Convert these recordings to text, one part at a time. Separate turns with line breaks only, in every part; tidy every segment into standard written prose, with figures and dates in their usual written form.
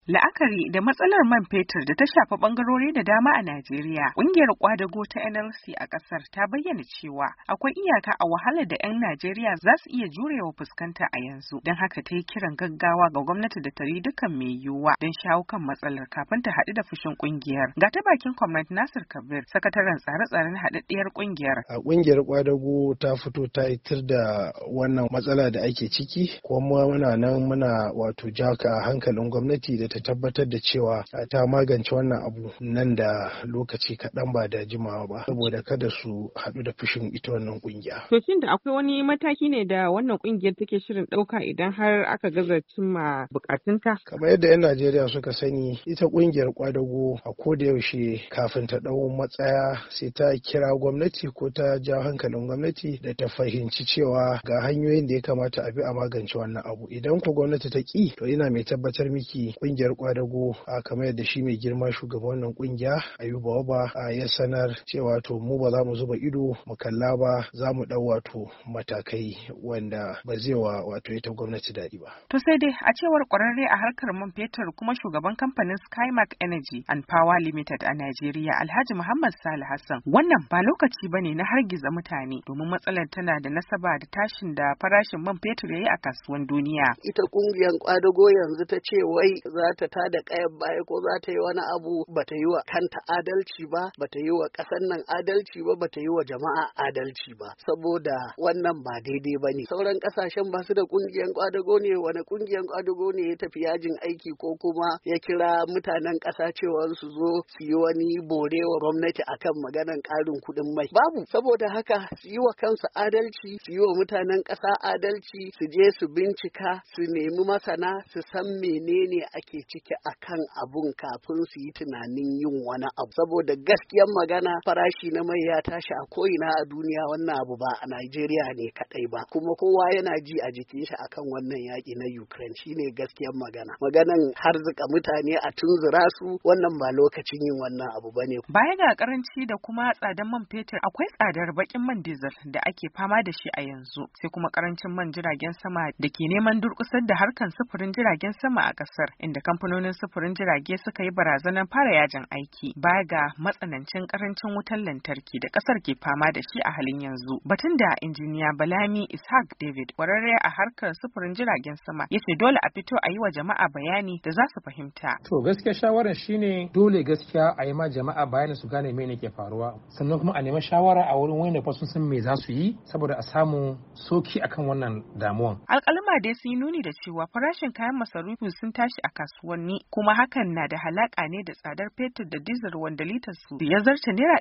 La'akari da matsalar man fetur da ta shafi bangarori da dama a Najeriya, ƙungiyar ƙwadago ta NLC a ƙasar ta bayyana cewa akwai iyaka a wahalar da 'yan Najeriya za su iya jurewa fuskanta a yanzu. Don haka ta yi kiran gaggawa ga gwamnati da ta yi dukkan mai yiwuwa don shawo kan matsalar kafin ta haɗu da fushin ƙungiyar. Ga ta bakin Comrade Nasir Kabir, sakataren tsare-tsaren haɗaɗɗiyar ƙungiyar.
A ƙungiyar ƙwadago ta fito ta yi tir da wannan matsala da ake ciki, kuma muna wato jaka hankalin gwamnati da ta tabbatar da cewa ta magance wannan abu nan da lokaci kaɗan ba da jimawa ba, saboda kada su haɗu da fushin ita wannan ƙungiya.
To shin da akwai wani mataki ne da wannan ƙungiyar take shirin ɗauka idan har aka gaza cimma buƙatunta?
Kamar yadda 'yan Najeriya suka sani, ita ƙungiyar ƙwadago a koda yaushe kafin ta ɗau matsaya sai ta kira gwamnati ko ta ja hankalin gwamnati da ta fahimci cewa ga hanyoyin da ya kamata a bi a magance wannan abu. Idan ko gwamnati ta ƙi, to ina mai tabbatar miki ƙungiyar ƙwadago kamar yadda shi mai girma shugaban wannan ƙungiya Ayuba Waba ya sanar cewa to mu ba za mu zuba ido mu kalla ba, za mu ɗau wato matakai wanda ba zai wa wato ita gwamnati daɗi ba.
To sai dai a cewar ƙwararre a harkar man fetur kuma shugaban kamfanin Skymark Energy and Power Limited a Najeriya, Alhaji Muhammad Salih Hassan, wannan ba lokaci bane na hargiza mutane domin matsalar tana da nasaba da tashin da farashin man fetur yayi a kasuwan duniya.
Ita ƙungiyar ƙwadago yanzu ta ce wai za ta tada kayan baya ko za ta yi wani abu, bata yi wa kanta adalci ba, bata yi wa ƙasar nan adalci ba, bata yi wa jama'a adalci ba, saboda wannan ba daidai ba ne. Sauran ƙasashen ba su da ƙungiyar ƙwadago ne, wani ƙungiyar ƙwadago ne ya tafi yajin aiki ko kuma ya kira mutanen ƙasa cewa su zo su yi wani bore wa gwamnati akan maganar ƙarin kuɗin mai. Babu, saboda haka su yi wa kansu adalci, su yi wa mutanen ƙasa adalci, su je su bincika, su nemi masana, su san menene ake ciki akan abun kafin su yi tunanin yin wani abu, saboda gaskiyar magana farashi na mai ya tashi a ko'ina a duniya. Wannan abu ba a Najeriya ne kadai ba, kuma kowa yana ji a jikin shi akan wannan yaƙi na Ukraine. Shine gaskiyar maganan harzuka mutane a tunzura su, wannan ba lokacin yin wannan abu bane.
Baya ga karanci da kuma tsadar man fetur, akwai tsadar bakin man diesel da ake fama da shi a yanzu, sai kuma karancin man jiragen sama da ke neman durƙusar da harkan sufurin jiragen sama a ƙasar, inda kamfanonin sufurin jirage suka yi barazanar fara yajin aiki baya ga matsanancin karancin wutar lantarki da ƙasar ke fama da shi a halin yanzu. Batun da injiniya Balami Ishaq David, ƙwararre a harkar sufurin jiragen sama, ya ce dole a fito a yi wa jama'a bayani da za su fahimta.
To gaskiya shawarar shine dole gaskiya a yi ma jama'a bayani su gane me ne ke faruwa, sannan kuma a nemi shawara a wurin wanda fa sun san me za su yi saboda a samu soki akan wannan damuwan.
Alƙaluma dai sun yi nuni da cewa farashin kayan masarufi sun tashi a kasuwanni, kuma hakan na da halaka ne da tsadar fetur da dizal wanda litar su ya zarta naira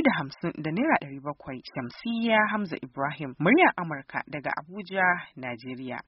250 da naira 700. Shamsiyya Hamza Ibrahim, muryar Amurka daga Abuja, Najeriya.